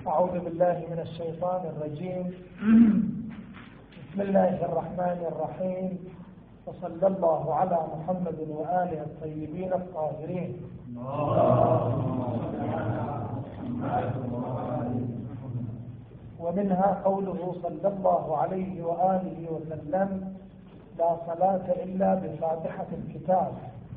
أعوذ بالله من الشيطان الرجيم. بسم الله الرحمن الرحيم، وصلى الله على محمد وآله الطيبين الطاهرين. ومنها قوله صلى الله عليه وآله وسلم: لا صلاة إلا بفاتحة الكتاب،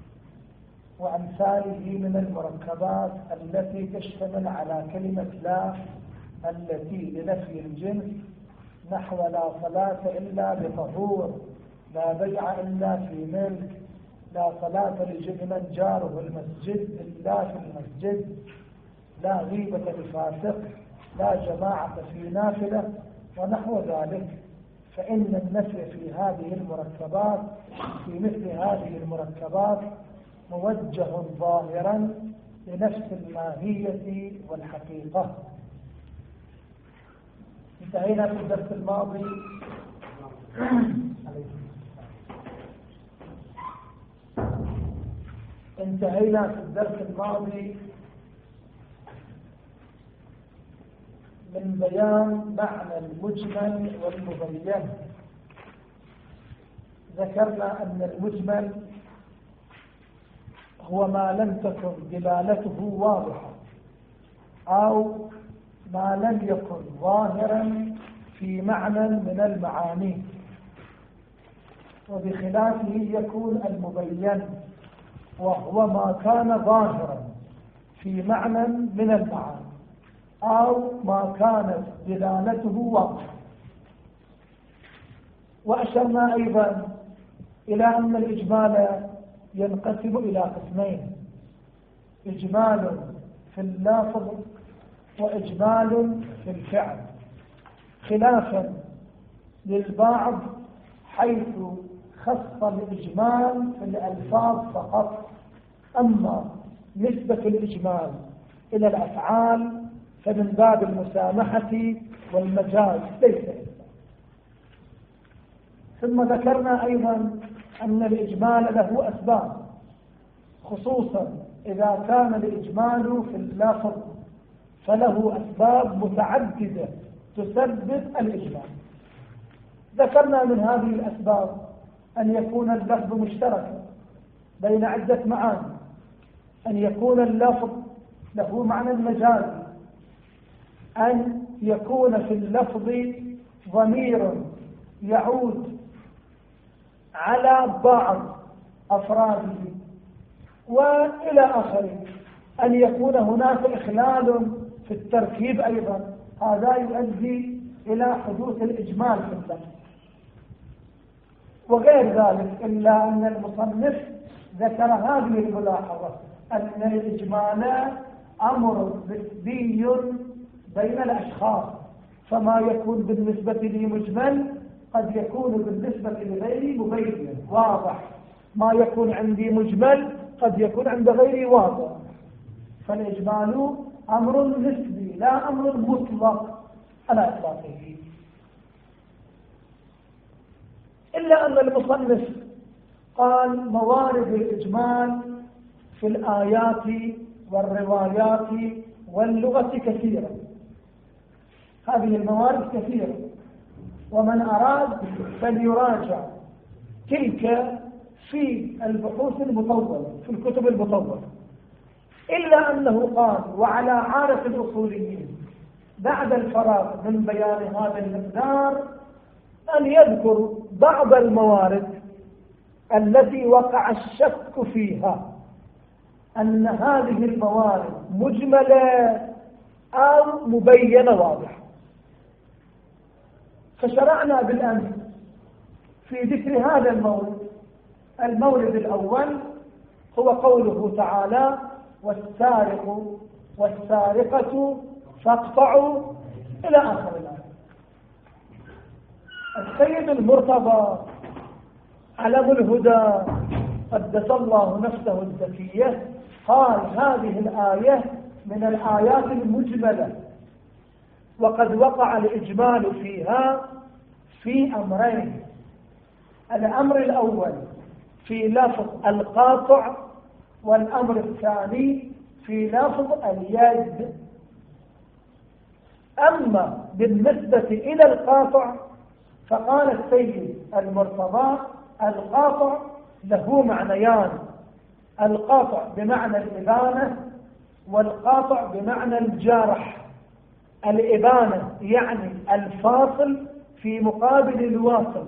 وأمثاله من المركبات التي تشتمل على كلمة لا التي لنفي الجنس، نحو لا صلاة إلا بطهور، لا بيع إلا في ملك، لا صلاة لمن جاره المسجد إلا في المسجد، لا غيبة لفاسق، لا جماعة في نافلة، ونحو ذلك. فإن النفي في هذه المركبات في مثل هذه المركبات موجه ظاهرا لنفس الماهية والحقيقة. انتهينا في الدرس الماضي من بيان معنى المجمل والمبين. ذكرنا أن المجمل هو ما لم تكن دلالته واضحة أو ما لم يكن ظاهرا في معنى من المعاني، وبخلافه يكون المبين وهو ما كان ظاهرا في معنى من المعاني أو ما كانت دلالته واضحة. وأشرنا أيضا إلى أن الإجمال ينقسم إلى قسمين: إجمال في اللفظ وإجمال في الفعل، خلافا للبعض حيث خص الإجمال في الألفاظ فقط، أما نسبة الإجمال إلى الأفعال فمن باب المسامحة والمجاز ليس إلا. ثم ذكرنا أيضا أن الإجمال له أسباب، خصوصا إذا كان الإجمال في اللفظ فله أسباب متعددة تسبب الإجمال. ذكرنا من هذه الأسباب أن يكون اللفظ مشتركا بين عدة معاني، أن يكون اللفظ له معنى مجازي، أن يكون في اللفظ ضمير يعود على بعض أفراده، وإلى آخره، أن يكون هناك إخلال في التركيب أيضا، هذا يؤدي إلى حدوث الإجمال في اللفظ وغير ذلك. إلا أن المصنف ذكر هذه الملاحظة أن الإجمال أمر نسبي بين الأشخاص، فما يكون بالنسبة لي مجمل قد يكون بالنسبة لغيري مبين واضح، ما يكون عندي مجمل قد يكون عند غيري واضح. فالإجمال أمر نسبي لا أمر مطلق على إطلاقه. إلا أن المصنف قال موارد الإجمال في الآيات والروايات واللغة كثيرة. هذه الموارد كثيرة، ومن أراد فليراجع تلك في البحوث المطولة في الكتب المطولة. إلا أنه قال وعلى عادة الأصوليين بعد الفراغ من بيان هذا المقدار أن يذكر بعض الموارد التي وقع الشك فيها أن هذه الموارد مجملة أو مبينة واضحة. فشرعنا بالأمس في ذكر هذا المورد الأول هو قوله تعالى: والسارق والسارقة فاقطعوا إلى آخر الآية. السيد المرتضى علم الهدى قدس الله نفسه الزكية قال هذه الآية من الآيات المجملة، وقد وقع الإجمال فيها في أمرين: الأمر الأول في لفظ القاطع، والأمر الثاني في لفظ اليد. أما بالنسبة إلى القاطع فقال السيد المرتضى القاطع له معنيان، القاطع بمعنى الإبانة والقاطع بمعنى الجارح. الإبانة يعني الفاصل في مقابل الواصل،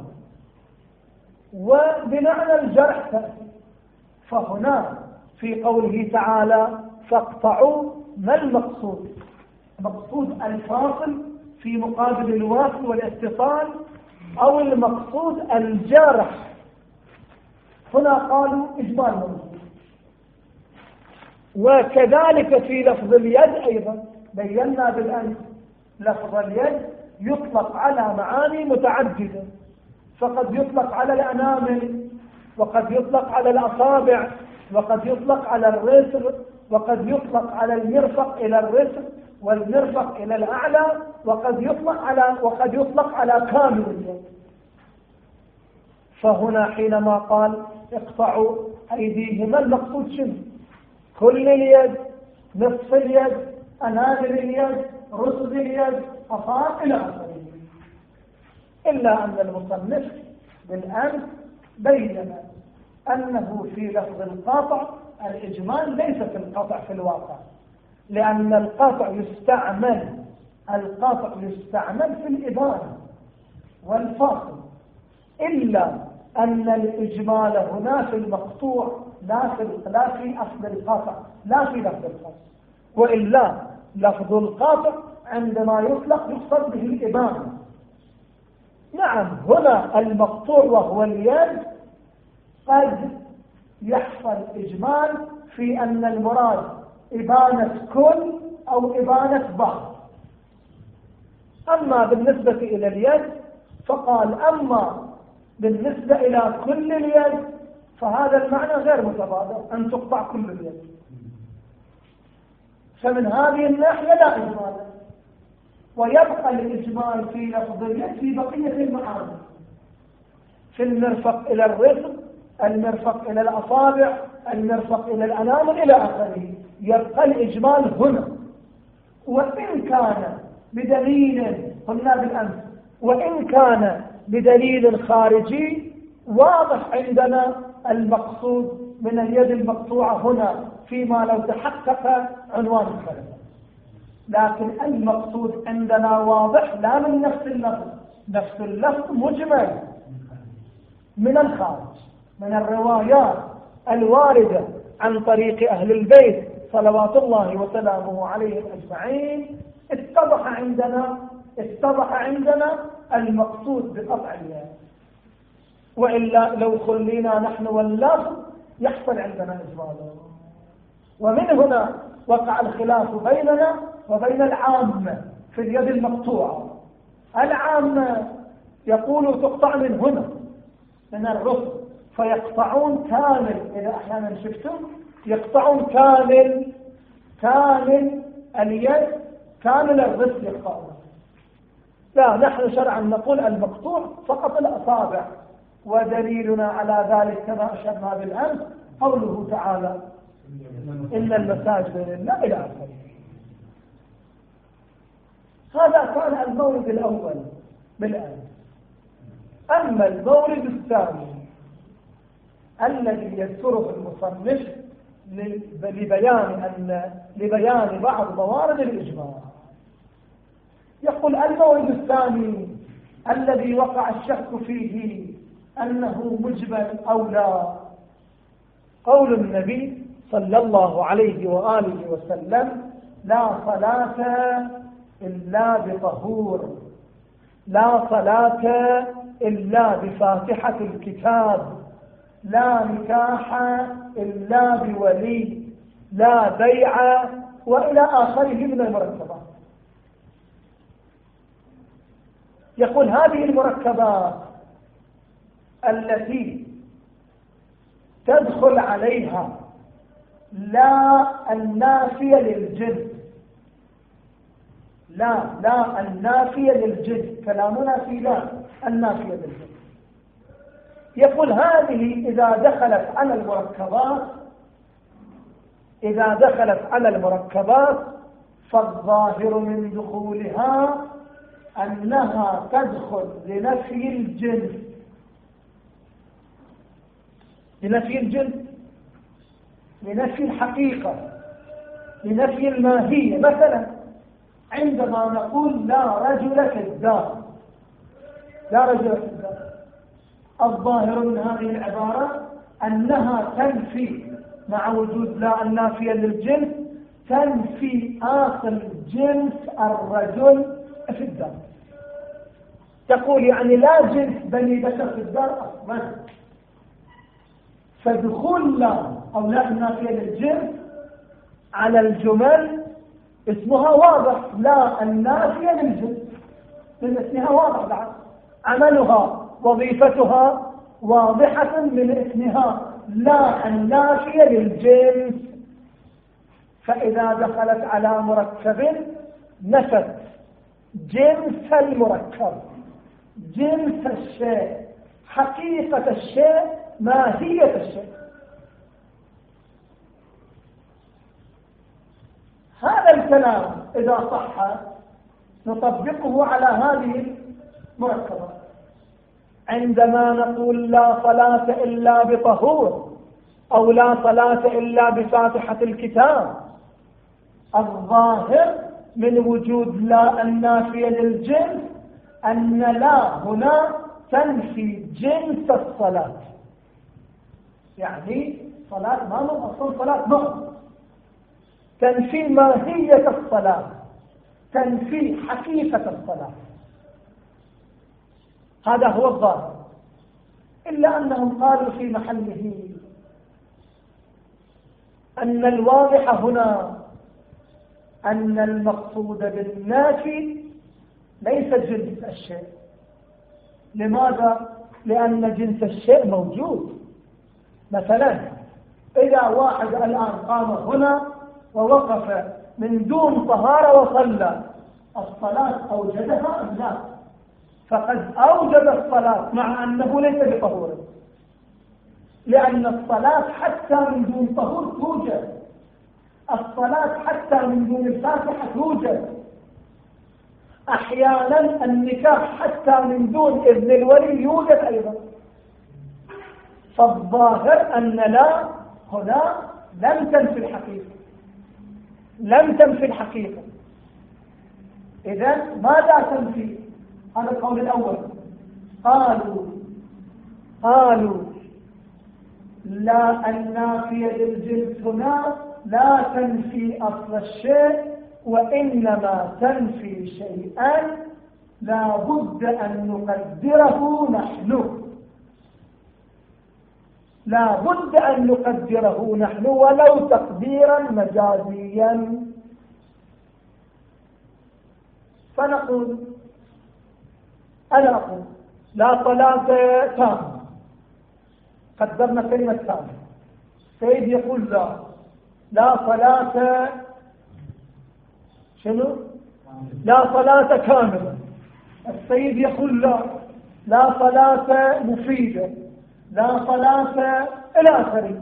وبمعنى الجرح. فهنا في قوله تعالى فاقطعوا، ما المقصود؟ مقصود الفاصل في مقابل الواصل والاتصال، أو المقصود الجرح؟ هنا قالوا إجمال موجود. وكذلك في لفظ اليد أيضا بينا بالأمس لفظ اليد يطلق على معاني متعددة، فقد يطلق على الأنامل، وقد يطلق على الأصابع، وقد يطلق على الرسل، وقد يطلق على المرفق إلى الرسل والمرفق إلى الأعلى، وقد يطلق على كامل اليد. فهنا حينما قال اقطعوا أيديهم المقصود شنو؟ كل اليد، نصف اليد، أنامل اليد، رسل اليد، أصابع إلى آخره. إلا أن المصنف بالأمس بين أنه في لفظ القاطع الإجمال ليس في القطع في الواقع، لأن القاطع يستعمل في الإبانة والفاصل، إلا أن الإجمال هنا في المقطوع لا في أصل القاطع، لا في لفظ القاطع. وإلا لفظ القاطع عندما يطلق يقصد به الإبانة. نعم، هنا المقطوع وهو اليد قد يحصل إجمال في أن المراد إبانة كل أو إبانة بعض. أما بالنسبة إلى اليد فقال أما بالنسبة إلى كل اليد فهذا المعنى غير متبادر، أن تقطع كل اليد. فمن هذه الناحية لا إجمال، ويبقى الإجمال في لفظ اليد في بقية المعاني، في المرفق إلى الرسل، المرفق إلى الأصابع، المرفق إلى الأنامل إلى آخره. يبقى الإجمال هنا، وإن كان بدليل قلنا بالأمس، وإن كان بدليل خارجي واضح عندنا المقصود من اليد المقطوعة هنا فيما لو تحقق عنوان الكلمة، لكن المقصود عندنا واضح لا من نفس اللفظ. نفس اللفظ مجمل من الخارج، من الروايات الواردة عن طريق أهل البيت صلوات الله وسلامه عليهم أجمعين. اتضح عندنا المقصود بقطع اليد، وإلا لو خلينا نحن واللفظ يحصل عندنا إجمال. ومن هنا وقع الخلاف بيننا وبين العامة في اليد المقطوعة. العامة يقول تقطع من هنا من الرسل، فيقطعون كامل، إذا أحيانا شفتم يقطعون كامل اليد، كامل الرسل يقطعون. لا، نحن شرعا نقول المقطوع فقط الأصابع، ودليلنا على ذلك كما أشرنا بالأمس قوله تعالى إن المساجد لله إلى آخره. هذا كان المورد الأول بالآن. أما المورد الثاني الذي يذكره المصنف لبيان بعض موارد الإجماع، يقول المورد الثاني الذي وقع الشك فيه أنه مجمل أو لا، قول النبي صلى الله عليه وآله وسلم لا صلاة إلا بطهور، لا صلاة إلا بفاتحة الكتاب، لا نكاح إلا بولي، لا بيع، وإلى آخره من المركبات. يقول هذه المركبات التي تدخل عليها لا النافية للجنس، لا النافية للجنس، كلامنا في لا النافية للجنس. يقول هذه إذا دخلت على المركبات فالظاهر من دخولها أنها تدخل لنفي الجنس، لنفي الجنس، لنفي الحقيقة، لنفي الماهية. مثلا عندما نقول لا رجل كذاب، لا رجل كذاب، الظاهر من هذه العبارة أنها تنفي مع وجود لا النافية للجنس، تنفي آخر جنس الرجل في الدار. تقول يعني لا جنس بني بشر في الدار أصلا، فدخول لا أو لا النافية للجنس على الجمل اسمها واضح، لا النافية للجنس من اسمها واضح بعد، عملها وظيفتها واضحة من اسمها لا النافية للجنس. فإذا دخلت على مركب نفت جنس المركب، جنس الشيء، حقيقة الشيء، ماهية الشيء. هذا الكلام إذا صح نطبقه على هذه المركبة. عندما نقول لا صلاة إلا بطهور أو لا صلاة إلا بفاتحة الكتاب، الظاهر من وجود لا النافية للجنس أن لا هنا تنفي جنس الصلاة، يعني صلاة ما من أصل صلاة نوع، تنفي ماهية الصلاة، تنفي حقيقة الصلاة. هذا هو الظاهر، إلا أنهم قالوا في محله أن الواضح هنا أن المقصود بالنافي ليس جنس الشيء. لماذا؟ لأن جنس الشيء موجود. مثلا إذا واحد الآن قام هنا ووقف من دون طهارة وصلى، الصلاة أوجدها أم لا؟ فقد أوجد الصلاة مع أنه ليس بطهور، لأن الصلاة حتى من دون طهور توجد، الصلاة حتى من دون الفاتحة توجد، أحيانا النكاح حتى من دون إذن الولي يوجد أيضا. فالظاهر أن لا هنا لم تنفي الحقيقة، لم تنفي الحقيقة. إذن ماذا تنفي؟ هذا القول الأول. قالوا لا النافية للجنس هنا لا تنفي أصل الشيء، وإنما تنفي شيئا لا بد أن نقدره نحن، لا بد أن نقدره نحن ولو تقديرا مجازيا. فنقول أنا أقول لا صلاة تامة، قدرنا كلمة تامة، سيد يقول لا صلاة شنو؟ لا صلاة كاملة. السيد يقول لا صلاة مفيدة، لا صلاة إلى آخره.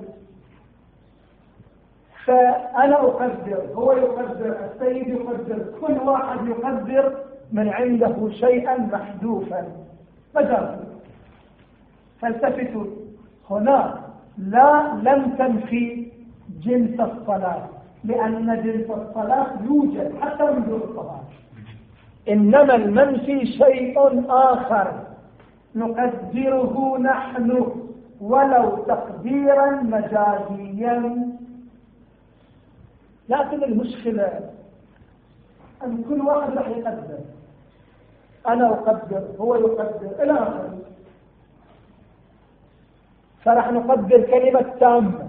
فأنا أقدر، هو يقدر، السيد يقدر، كل واحد يقدر من عنده شيئا محذوفا مجازا. فالتفتوا هنا لا لم تنفي جنس الصلاة، لأن جنس الصلاة يوجد حتى من دون الصلاة، إنما المنفي شيء آخر نقدره نحن ولو تقديرا مجازيا. لكن المشكلة أن كل واحد راح يقدر، أنا أقدر، هو يقدر، إلى آخره. فرح نقدر كلمة تامة،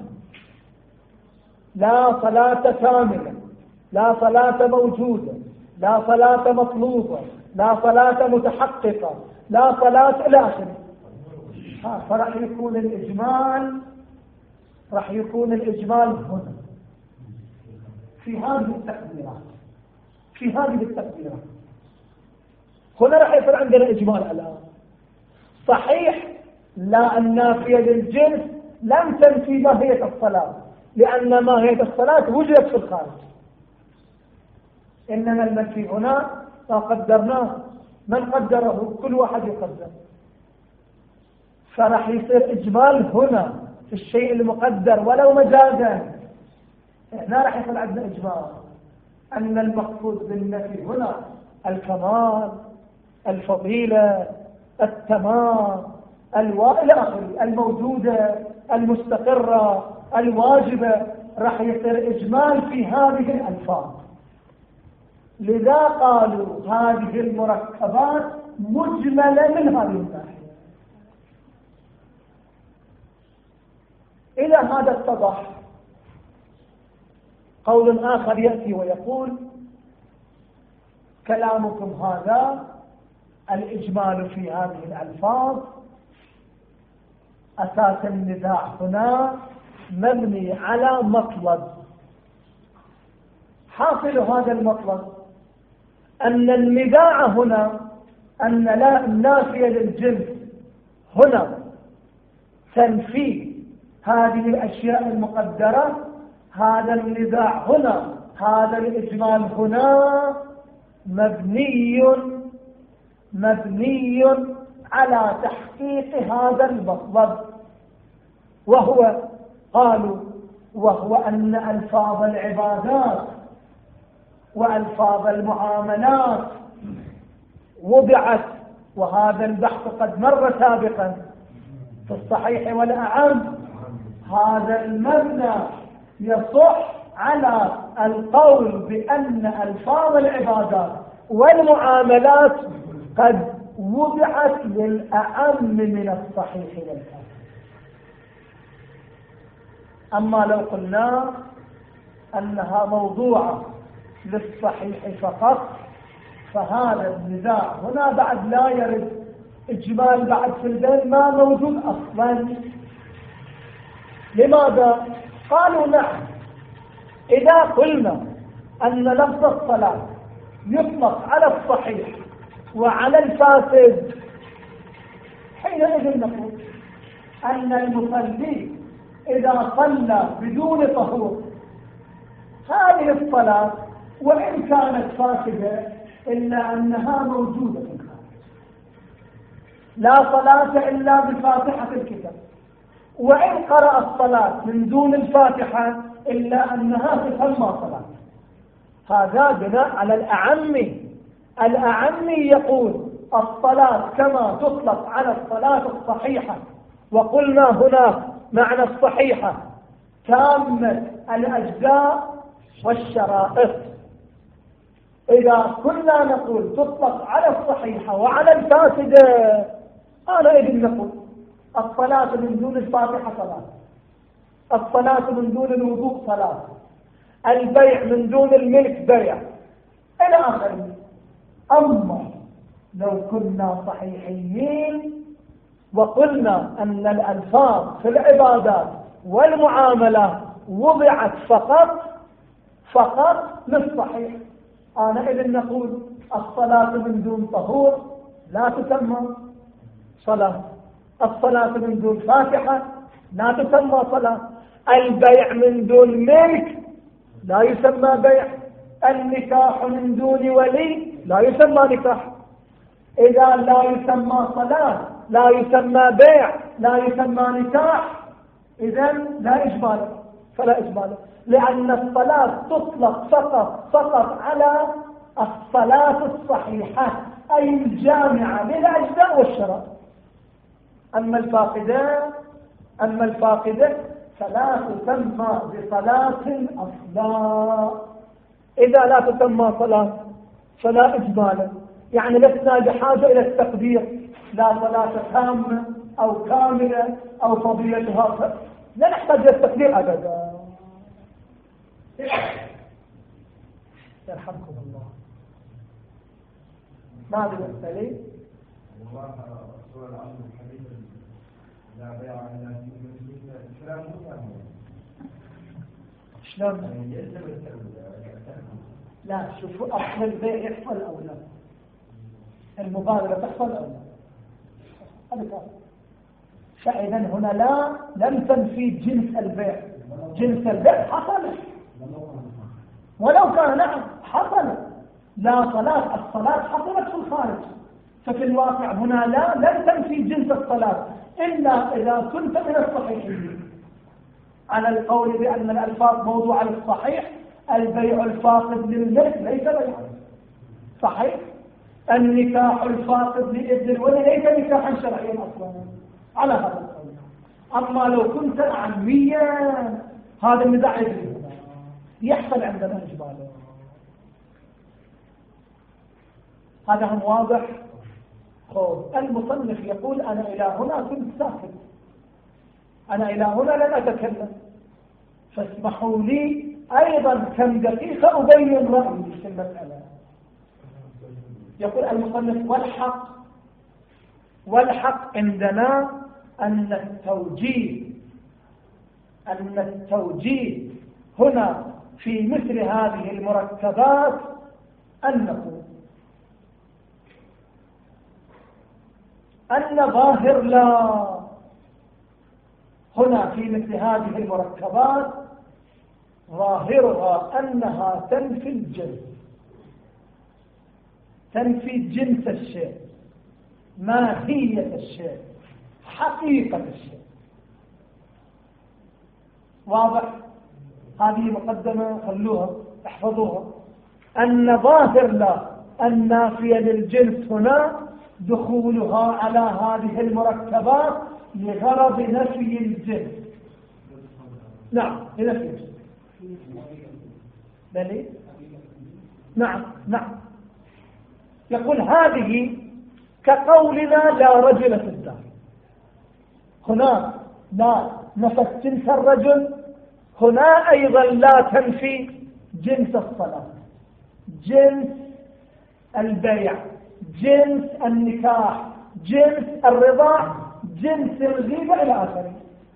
لا صلاة كاملة، لا صلاة موجودة، لا صلاة مطلوبة، لا صلاة متحققة، لا صلاة إلى آخره. فرح يكون الإجمال، راح يكون الإجمال هنا في هذه التقديرات، في هذه التقديرات هنا راح يصير عندنا إجمال. الآن صحيح لا النافية للجنس لم تنفي ماهية الصلاة، لأن ماهية الصلاة وجدت في الخارج، إنما المنفي هنا ما قدرناه من قدره؟ كل واحد يقدر. فراح يصير إجمال هنا في الشيء المقدر ولو مجازا. هنا راح يكون عندنا إجمال أن المقصود بالنفي هنا الكمال، الفضيلة، التمام، إلى آخره، الموجودة، المستقرة، الواجبة. راح يصير إجمال في هذه الألفاظ. لذا قالوا هذه المركبات مجملة من هذه الناحية. إلى هذا اتضح. قول آخر يأتي ويقول كلامكم هذا الإجمال في هذه الألفاظ أساس النزاع هنا مبني على مطلب. حاصل هذا المطلب أن النزاع هنا أن لا النافية للجنس هنا تنفي هذه الأشياء المقدرة. هذا النزاع هنا، هذا الإجمال هنا مبني على تحقيق هذا المطلب، وهو أن ألفاظ العبادات وألفاظ المعاملات وضعت. وهذا البحث قد مر سابقا في الصحيح والأعم. هذا المبنى يصح على القول بأن ألفاظ العبادات والمعاملات قد وضعت للأعم من الصحيح والأعم. أما لو قلنا أنها موضوعة للصحيح فقط فهذا النزاع هنا بعد لا يرد إجمال بعد في البين ما موجود أصلا. لماذا؟ قالوا نعم، إذا قلنا أن لفظ الصلاة يطلق على الصحيح وعلى الفاسد حينئذ نقول أن المصلي إذا صلى بدون طهور هذه الصلاة وإن كانت فاسدة إلا أنها موجودة في الخارج. لا صلاة إلا بفاتحة الكتاب، وإن قرأ الصلاة من دون الفاتحة إلا أنها تسمى صلاة. هذا بناء على الأعمي يقول الصلاة كما تطلق على الصلاة الصحيحة. وقلنا هناك معنى الصحيحة تامة الأجزاء والشرائط. إذا كنا نقول تطلق على الصحيحة وعلى الفاسدة أنا إذن نقول الصلاة من دون الفاتحة صلاة، الصلاة من دون الوضوء صلاة، البيع من دون الملك بيع إلى آخره. أما لو كنا صحيحين وقلنا أن الألفاظ في العبادات والمعاملات وضعت فقط للصحيح أنا إذن نقول الصلاة من دون طهور لا تسمى صلاة، الصلاة من دون فاتحة لا تسمى صلاة، البيع من دون ملك لا يسمى بيع، النكاح من دون ولي لا يسمى نكاح. إذا لا يسمى صلاة لا يسمى بيع لا يسمى نكاح إذن لا إجمال، فلا إجمال، لأن الصلاة تطلق فقط على الصلاة الصحيحة أي الجامعة للأجزاء والشرائط. أما الفاقدة فلا تسمى بصلاة أصلا. إذا لا تسمى صلاة فلا إجمال، يعني لسنا بحاجة إلى التقدير لا صلاة تامة أو كاملة أو فضيلتها، لا نحتاج إلى التقدير أبدا. يرحمكم الله. ماذا المسألة؟ والله سؤال العصر الحديث لا بيع على الكلام شلون؟ لا شوفوا أصل البيع يحصل أو لا، المبادرة تحصل أو لا، هذا كافي. فإذا هنا لم تنفي جنس البيع، جنس البيع حصل ولو كان نعم حصل. لا صلاة، الصلاة حصلت في الخارج ففي الواقع هنا لن تنفي جنس الصلاة إلا إذا كنت من الصحيحين. على القول بأن الألفاظ موضوع على الصحيح، البيع الفاقد للملك ليس بيعا صحيح، النكاح الفاقد لإذن الولي ليس نكاحا شرعيا أصلا على هذا القول. أما لو كنت عاميا هذا النزاع يحصل عندنا إجمالا. هذا هم واضح. المصنف يقول أنا إلى هنا كنت ساكت، أنا إلى هنا لن أتكلم، فاسمحوا لي أيضا كم دقيقة أبين رأيي في المسألة. يقول المصنف والحق عندنا أن التوجيه هنا في مثل هذه المركبات أن ظاهر لا هنا في مثل هذه المركبات ظاهرها أنها تنفي الجنس، تنفي جنس الشيء، ماهية الشيء، حقيقة الشيء. واضح؟ هذه مقدمة خلوها احفظوها. أن ظاهر لا النافية للجنس هنا دخولها على هذه المركبات لغرض نفي الجنس. نعم لنفي الجنس. بلي؟ نعم. يقول هذه كقولنا لا رجل في الدار، هنا لا نفت جنس الرجل، هنا أيضا لا تنفي جنس الصلاة، جنس البيع، جنس النكاح، جنس الرضاع، جنس الغيبة إلى آخره.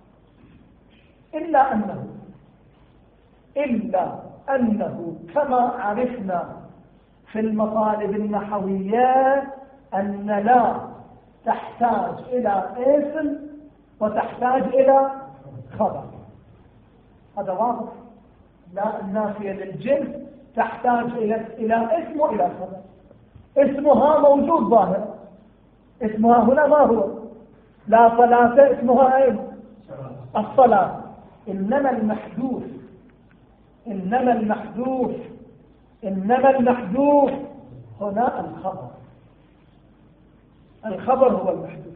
إلا أنه كما عرفنا في المطالب النحوية أن لا تحتاج إلى اسم وتحتاج إلى خبر. هذا واضح. لا النافية للجنس تحتاج إلى اسم وإلى خبر. اسمها موجود ظاهر، اسمها هنا ما هو؟ لا صلاة اسمها أين؟ الصلاة. إنما المحذوف هنا الخبر هو المحذوف.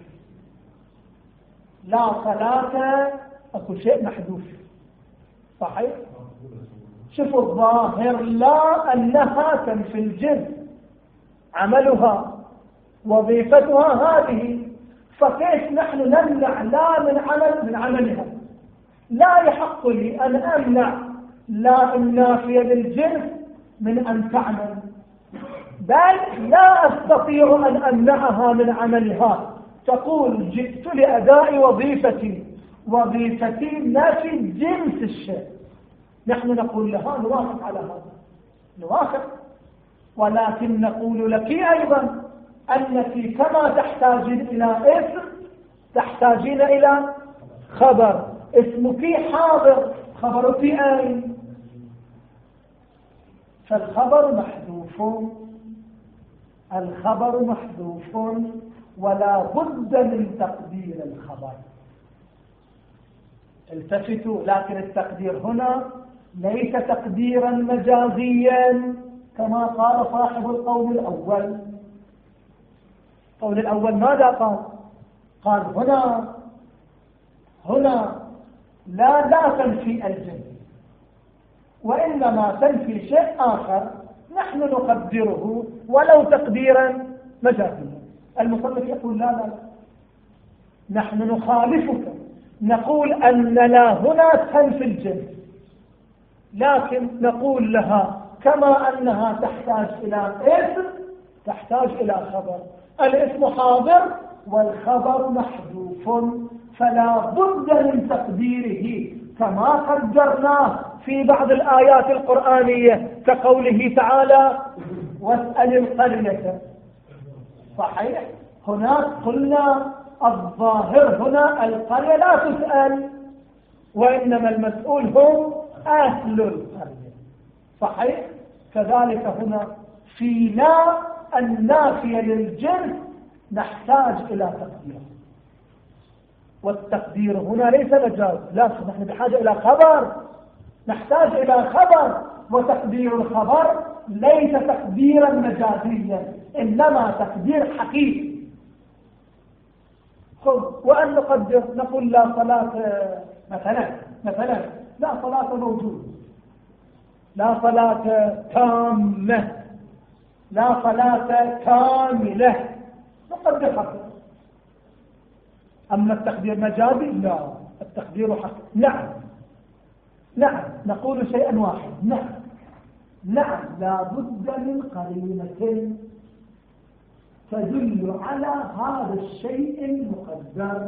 لا صلاة أكو شيء محذوف صحيح؟ شوفوا الظاهر لا أنها تنفي الجنس، عملها وظيفتها هذه، فكيف نحن نمنع لا من عملها؟ لا يحق لي أن أمنع لا النافية للجنس من أن تعمل، بل لا أستطيع أن أمنعها من عملها. تقول جئت لأداء وظيفتي نافي جنس الشيء، نحن نقول لها نوافق على هذا، نوافق، ولكن نقول لك أيضا أنك كما تحتاجين إلى اسم تحتاجين إلى خبر. اسمك حاضر، خبرك أين؟ فالخبر محذوف ولا بد من تقدير الخبر. التفتوا، لكن التقدير هنا ليس تقديرا مجازيا كما قال صاحب القول الأول. القول الأول ماذا قال هنا لا تنفي الجنس، وإنما تنفي شيء آخر نحن نقدره ولو تقديرا مجازيا. المصنف يقول لا نحن نخالفك، نقول أن لا هنا تنفي الجنس، لكن نقول لها كما أنها تحتاج إلى اسم تحتاج إلى خبر. الاسم حاضر والخبر محذوف، فلا بد من تقديره كما قدرناه في بعض الآيات القرآنية كقوله تعالى واسأل القرية. صحيح؟ هناك قلنا الظاهر هنا القرية لا تسأل، وإنما المسؤول هم أهل القرية. صحيح؟ كذلك هنا في لا النافية للجنس نحتاج إلى تقدير، والتقدير هنا ليس مجاز، لا، نحن بحاجة إلى خبر، نحتاج إلى خبر، وتقدير الخبر ليس تقديرا مجازيا، إنما تقدير حقيقي. وأن نقدر نقول لا صلاة مثلا لا صلاة موجودة، لا صلاة تامة، لا صلاة كاملة، نقدر حقا. أما التقدير مجازي لا، التقدير حق. نعم نقول شيئا واحد، نعم لا بد من قرينة تدل على هذا الشيء المقدر،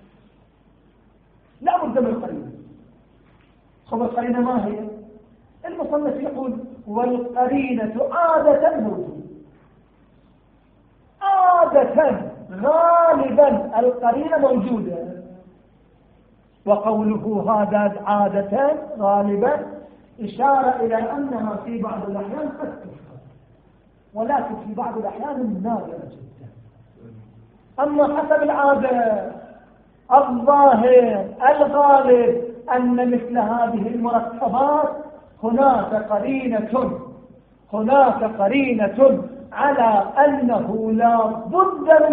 لا بد من قرينة. خب القرينة ما هي؟ المصنف يقول والقرينة عادة موجودة، عادة غالبا القرينة موجودة، وقوله هذا عادة غالبا إشارة إلى أنها في بعض الأحيان قد تفعل، ولكن في بعض الأحيان نادرة جدا. أما حسب العادة الظاهر الغالب أن مثل هذه المركبات هناك قرينة على أنه لا بد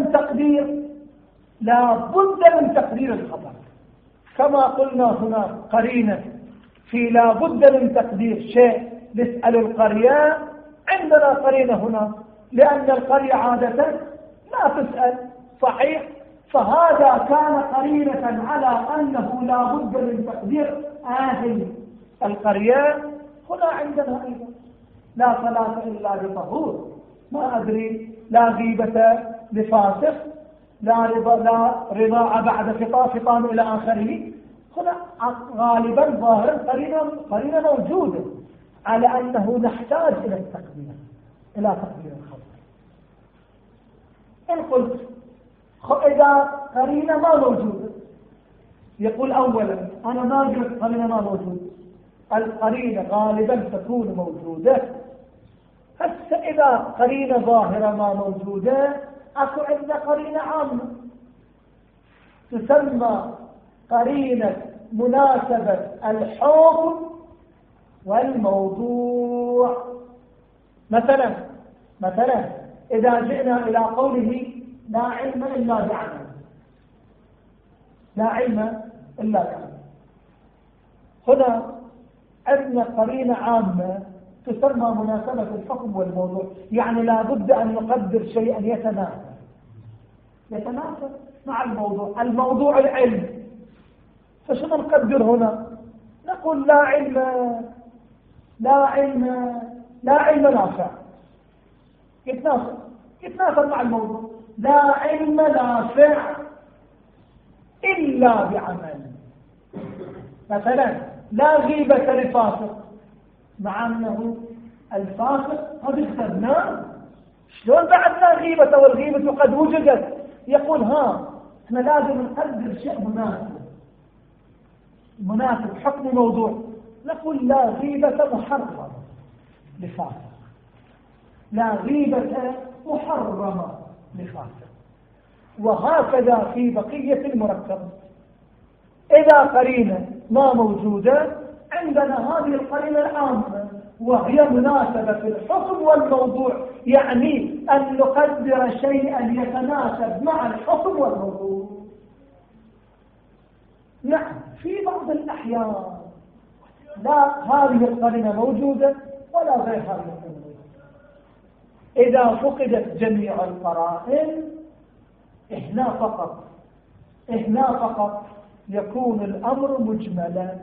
من تقدير الخبر، كما قلنا هنا قرينة في لا بد من تقدير شيء. نسأل القرية، عندنا قرينة هنا لأن القرية عادة لا تسأل، صحيح؟ فهذا كان قرينة على أنه لا بد من تقدير أهل القرية. هنا عندنا أيضا لا صلاة إلا بطهور، ما أدري، لا غيبة لفاسق، لا رضاعة بعد فطام إلى آخره. هنا غالبا ظاهرا قرينة موجودة على أنه نحتاج إلى التقدير، إلى تقدير الخبر. إن قلت إذا قرينة ما موجودة، يقول أولا أنا ما قلت قرينة ما موجودة، القرينة غالبا تكون موجودة. هسه إذا قرينة ظاهرة ما موجودة، أكو عندنا قرينة عامة تسمى قرينة مناسبة الحكم والموضوع. مثلا إذا جئنا إلى قوله لا علم إلا بعمل، لا علم إلا بعمل، هنا عندنا قرينة عامة تسمى مناسبة الحكم والموضوع، يعني لا بد أن نقدر شيئا يتناسب مع الموضوع العلم. فشنو نقدر هنا؟ نقول لا علم نافع، يتناسب مع الموضوع. لا علم نافع إلا بعمل. مثلا لا غيبة لفاسق، مع أنه الفاسق قد اخترناه، شلون بعد لا غيبة والغيبة قد وجدت؟ يقول احنا لازم نقدر شيء مناسب حكم موضوع. نقول لا غيبة محرمة لفاسق، لا غيبة محرمة لفاسق. وهكذا في بقية المركب. إذا قرينة ما موجودة، عندنا هذه القرينة العامة وهي مناسبة الحكم والموضوع، يعني أن نقدر شيئا يتناسب مع الحكم والموضوع. نعم في بعض الأحيان لا هذه القرينة موجودة ولا غير هذه القرينة. إذا فقدت جميع القرائن هنا فقط يكون الأمر مجملا.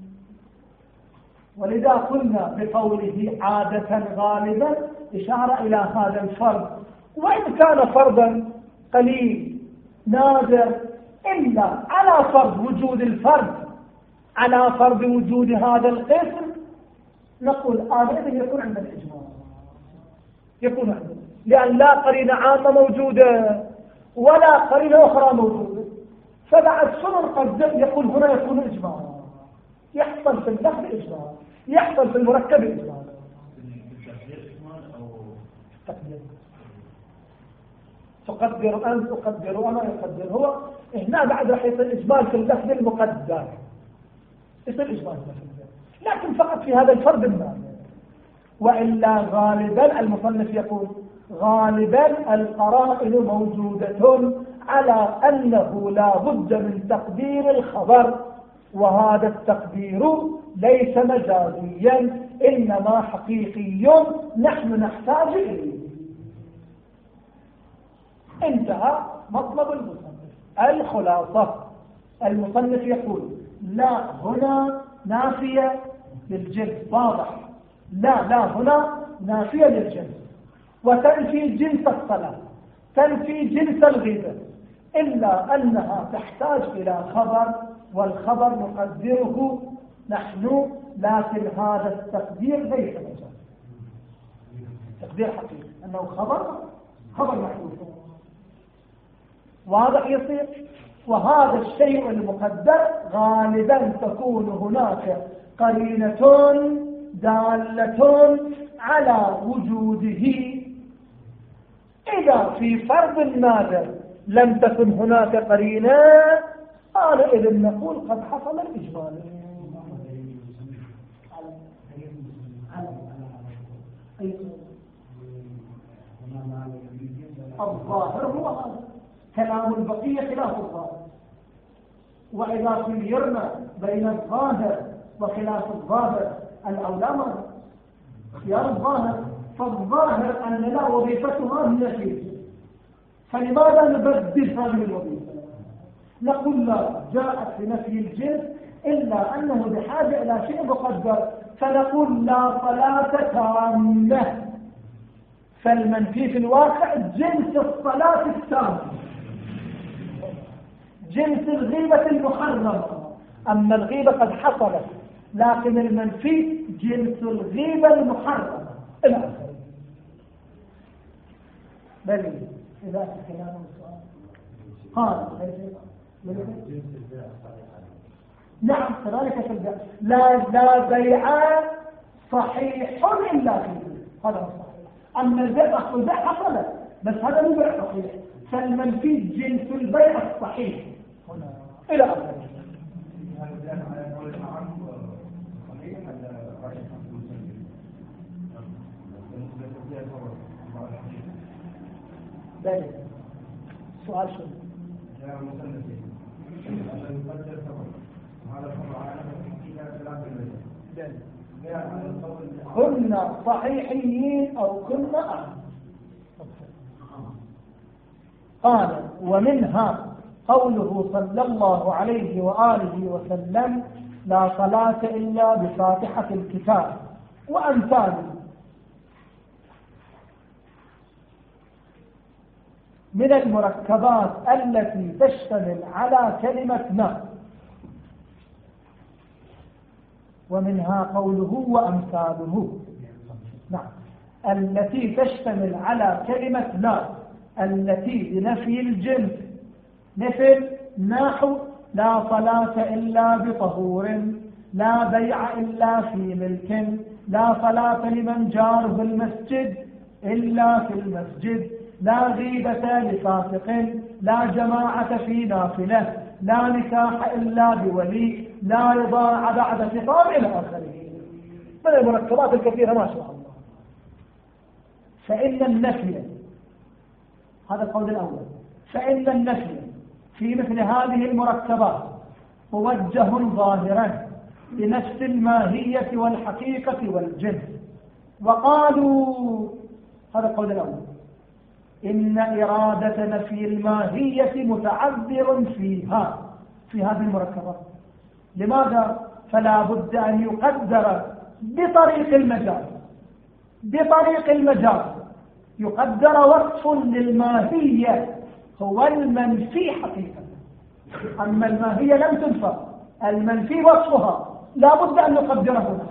ولذا قلنا بقوله عادة غالبا إشارة إلى هذا الفرد، وإن كان فردا قليل نادر، إلا على فرض وجود الفرد، على فرض وجود هذا القسم، نقول آمين يكون عند الإجماع، يكون عنده، لأن لا قرينة عامة موجودة ولا قرينة أخرى موجودة. فبعد شنو نقدر؟ يقول هنا يكون إجماع، يحصل في اللفظ إجماع، يحصل في المركب إجماع. تقدر أنت، أقدر أنا، يقدر هو. هنا بعد راح يصير إجمال في اللفظ المقدر، يصير إجمال في اللفظ، لكن فقط في هذا الفرد المعنى. وإلا غالبا المصنف يقول غالبا القرائن موجودة على أنه لا بد من تقدير الخبر، وهذا التقدير ليس مجازيا إنما حقيقي نحن نحتاج إليه. انتهى مطلب المصنف. الخلاصة المصنف يقول لا هنا نافية للجنس، واضح، لا هنا نافية للجنس، وتنفي جنس الصلاة، تنفي جنس الغيبة، إلا أنها تحتاج إلى خبر، والخبر نقدره نحن، لكن هذا التقدير ليس مجاز، تقدير حقيقي أنه خبر محذوف، واضح يصير. وهذا الشيء المقدر غالبا تكون هناك قرينة دالة على وجوده. إذا في فرض نادر لم تكن هناك قرينة، قال إذن نقول قد حصل الإجمال. الظاهر هو هذا، كلام البقية خلاف الظاهر. وإذا خيرنا بين الظاهر وخلاف الظاهر الأولى ما اختيار الظاهر، فالظاهر أن لا وظيفتها النفي، فلماذا نبدل هذه الوظيفة؟ نقول لا، جاءت في نفي الجنس إلا أنه بحاجة إلى شيء مقدر، فنقول لا صلاة تامة، فالمنفي في الواقع جنس الصلاة التامة، جنس الغيبة المحرمة. أما الغيبة قد حصلت، لكن المنفي جنس الغيبة المحرمة إلى آخره. بل إذا كلام السؤال قال نعم كذلك في البيع، لا بيع صحيح إلا فيه، هذا صحيح. أما البيع حصلت، بس هذا مو بيع صحيح، فالمنفي جنس البيع الصحيح هنا إلى آخره. ذلك سؤال شنو؟ كنا صحيحيين أو كنا أعلم. قال ومنها قوله صلى الله عليه وآله وسلم لا صلاة إلا بفاتحة الكتاب وأمثاله، من المركبات التي تشتمل على كلمة ما. ومنها قوله وأمثاله، نعم، التي تشتمل على كلمة لا، التي بنفي الجنس، مثل نحو لا صلاة إلا بطهور، لا بيع إلا في ملك، لا صلاة لمن جاره المسجد إلا في المسجد، لا غيبة لفاسق، لا جماعة في نافلة، لا نكاح إلا بولي، لا رضاع بعد فطام إلى آخره. من المركبات الكثيرة ما شاء الله. فإن النفي، هذا القول الأول، فإن النفي في مثل هذه المركبات موجه ظاهرا لنفس الماهية والحقيقة والجنس. وقالوا، هذا القول الأول، إن إرادة نفي الماهية متعذر فيها، في هذه المركبات. لماذا؟ فلا بد أن يقدر بطريق المجاز، بطريق المجاز يقدر وصف للماهية هو المنفي حقيقة. أما الماهية لم تنفى، المنفي وصفها لا بد أن نقدره،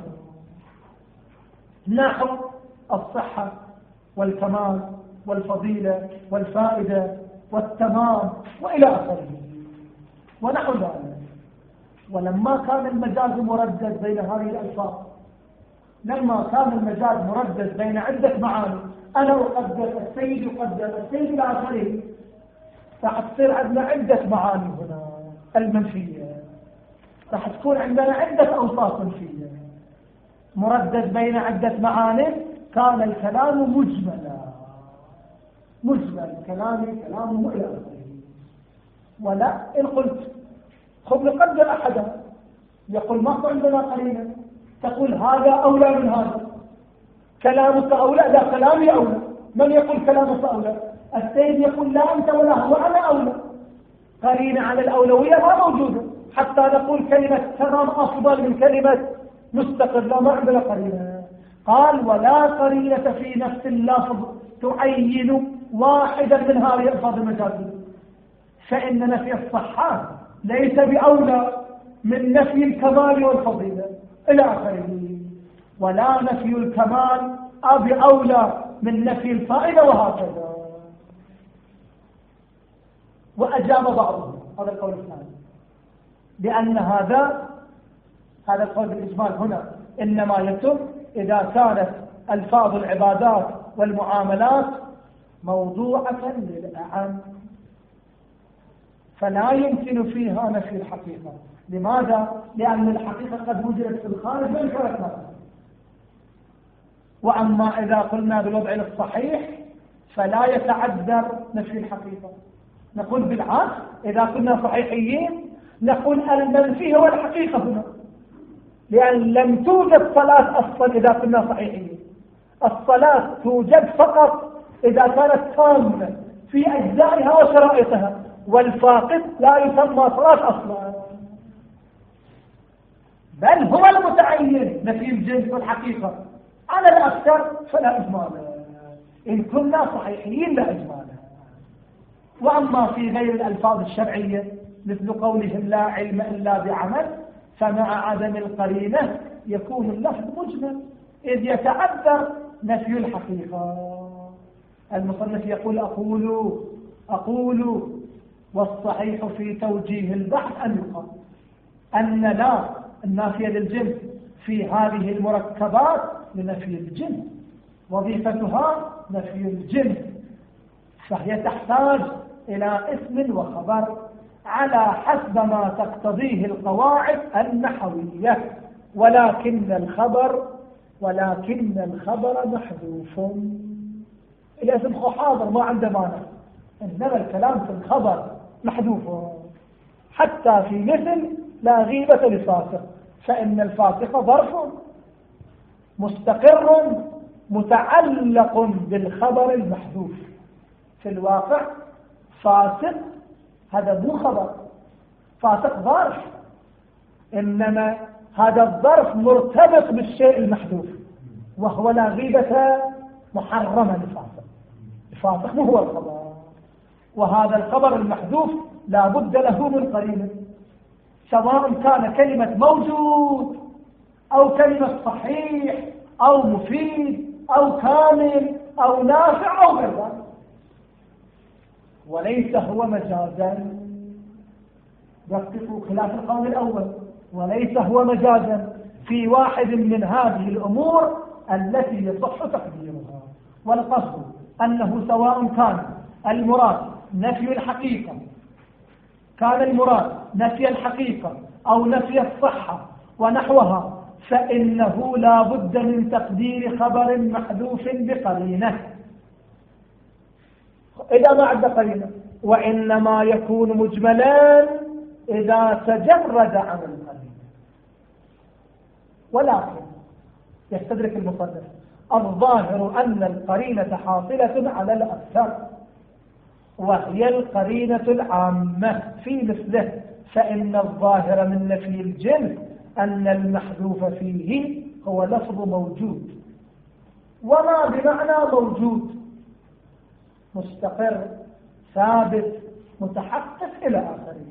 نحو الصحة والكمال والفضيلة والفائدة والتمام وإلى آخره ونحو ذلك. ولما كان المجاز مردد بين هذه الألفاظ، لما كان المجاز مردد بين عدة معاني، أنا أقدر، السيد يقدر، السيد الآخرين، راح تصير عندنا عدة معاني هنا المنفية، راح تكون عندنا عدة أوصاف منفية مردد بين عدة معاني. كان الكلام مجملا، مجمل كلامي كلام مؤلم. ولا إن قلت خذ نقدر أحدا يقول ما عندنا قرينة، تقول هذا أولى من هذا، كلامك أولى، لا كلامي أولى. من يقول كلامك أولى؟ السيد يقول لا أنت ولا هو، أنا أولى. قرينة على الأولوية ما موجودة حتى نقول كلمة تمام أفضل من كلمة مستقر، لا ما عندنا قرينة. قال ولا قرينة في نفس اللفظ تعين واحدا من هذه الألفاظ المجازية، فإن نفي الصحة ليس بأولى من نفي الكمال والفضيلة إلى آخره، ولا نفي الكمال بأولى من نفي الفائدة، وهكذا. وأجاب بعضهم هذا القول الثاني بأن هذا القول بالإجمال هنا إنما يتم إذا كانت ألفاظ العبادات والمعاملات موضوعة للأعم، فلا يمكن فيها نفي الحقيقة. لماذا؟ لأن الحقيقة قد وجدت في الخارج من شركاتها. وأما إذا قلنا بالوضع الصحيح فلا يتعذر نفي الحقيقة. نقول بالعكس، إذا كنا صحيحيين نقول المنفي هو الحقيقة هنا، لأن لم توجد صلاة أصلا إذا كنا صحيحين. الصلاة توجد فقط إذا كانت تامة في أجزائها وشرائطها، والفاقد لا يسمى صلاة أصلا، بل هو المتعين نفي الجنس والحقيقة. على الأكثر فلا إجمال، إن كنا صحيحين لا إجمال. وأما في غير الألفاظ الشرعية مثل قولهم لا علم إلا بعمل، فمع عدم القرينة يكون اللفظ مجمل إذ يتعذر نفي الحقيقة. المصنف يقول أقول والصحيح في توجيه البحث أن يقال أن لا النافية للجنس في هذه المركبات لنفي الجنس، وظيفتها نفي الجنس، فهي تحتاج إلى اسم وخبر على حسب ما تقتضيه القواعد النحوية، ولكن الخبر محذوف. الاسم حاضر ما عنده مانع، إنما الكلام في الخبر محذوف. حتى في مثل لا غيبة لفاسق، فإن الفاسق ظرف مستقر متعلق بالخبر المحذوف. في الواقع فاسق هذا مو خبر، فاسق ظرف، إنما هذا الظرف مرتبط بالشيء المحذوف، وهو لا غيبة محرمة لفاسق. الفاسق مو هو الخبر، وهذا الخبر المحذوف لا بد له من قرينة، سواء كان كلمة موجود أو كلمة صحيح أو مفيد أو كامل أو نافع أو غير ذلك. وليس هو مجازا، يقف خلاف القول الأول، وليس هو مجازا في واحد من هذه الأمور التي يصح تقديرها. والقصد أنه سواء كان المراد نفي الحقيقة، أو نفي الصحة ونحوها، فإنه لا بد من تقدير خبر محذوف بقرينة إذا ما عد قرينة، وإنما يكون مجملا إذا تجرد عن القرينة. ولكن يستدرك المصنف الظاهر أن القرينة حاصلة على الأكثر، وهي القرينة العامة في مثله، فإن الظاهر من نفي الجنس أن المحذوف فيه هو لفظ موجود، وما بمعنى موجود مستقر ثابت متحقق إلى آخره.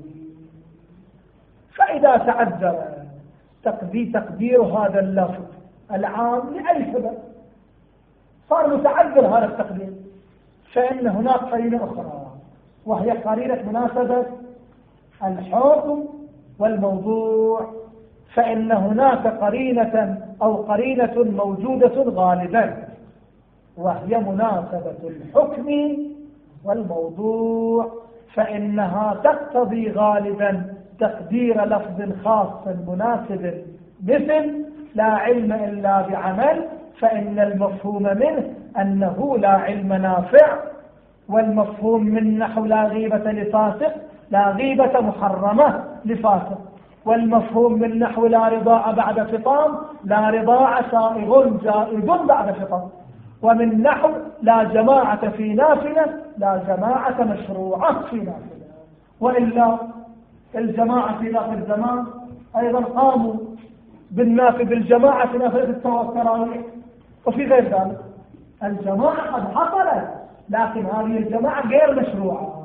فإذا تعذر تقدير هذا اللفظ العام لأي سبب صار متعذر هذا التقدير، فإن هناك قرينة أخرى، وهي قرينة مناسبة الحكم والموضوع، فإن هناك قرينة أو قرينة موجودة غالبا، وهي مناسبة الحكم والموضوع، فإنها تقتضي غالبا تقدير لفظ خاص مناسب، مثل لا علم إلا بعمل، فإن المفهوم منه أنه لا علم نافع، والمفهوم من نحو لا غيبة لفاسق لا غيبة محرمة لفاسق، والمفهوم من نحو لا رضاع بعد فطام لا رضاع سائغ جائز بعد فطام، ومن نحو لا جماعة في نافلة لا جماعة مشروعة في نافلة. وإلا الجماعة في ذاك الزمان أيضا قاموا بالنافل بالجماعة في نافلة التراويح وفي غير ذلك. الجماعة قد حصلت، لكن هذه الجماعة غير مشروعة.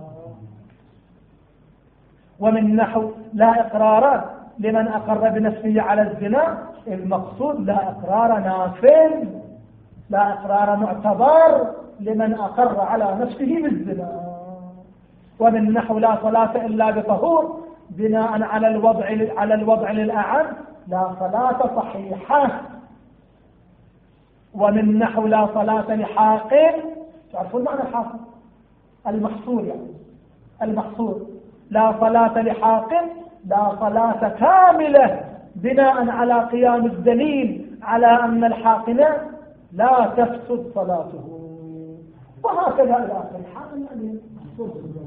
ومن نحو لا إقرار لمن أقر بنفسه على الزنا، المقصود لا إقرار نافل، لا إقرار معتبر لمن أقر على نفسه بالزنا. ومن نحو لا صلاة إلا بطهور بناء على الوضع للأعم لا صلاة صحيحة. ومن نحو لا صلاة لحاقن، تعرفون معنى الحاقن؟ المحصور، يعني المحصور، لا صلاة لحاقن لا صلاة كاملة بناء على قيام الدليل على أن الحاقن لا تفسد صلاته، وهكذا إلى آخر الحاقن يعني محصور.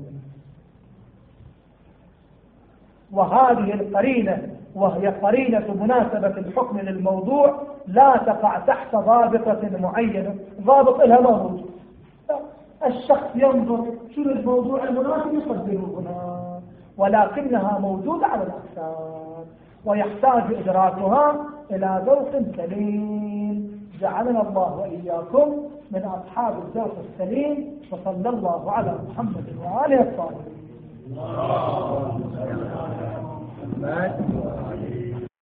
وهذه القرينة وهي قرينة مناسبة الحكم للموضوع لا تقع تحت ضابطة معينة، ضابط لها ما موجود. الشخص ينظر شنو الموضوع المناسب يقدره هنا، ولكنها موجودة على الأقسام، ويحتاج إدراكها إلى ذوق سليم. جعلنا الله وإياكم من أصحاب الذوق السليم، وصلى الله على محمد وآله الطاهرين.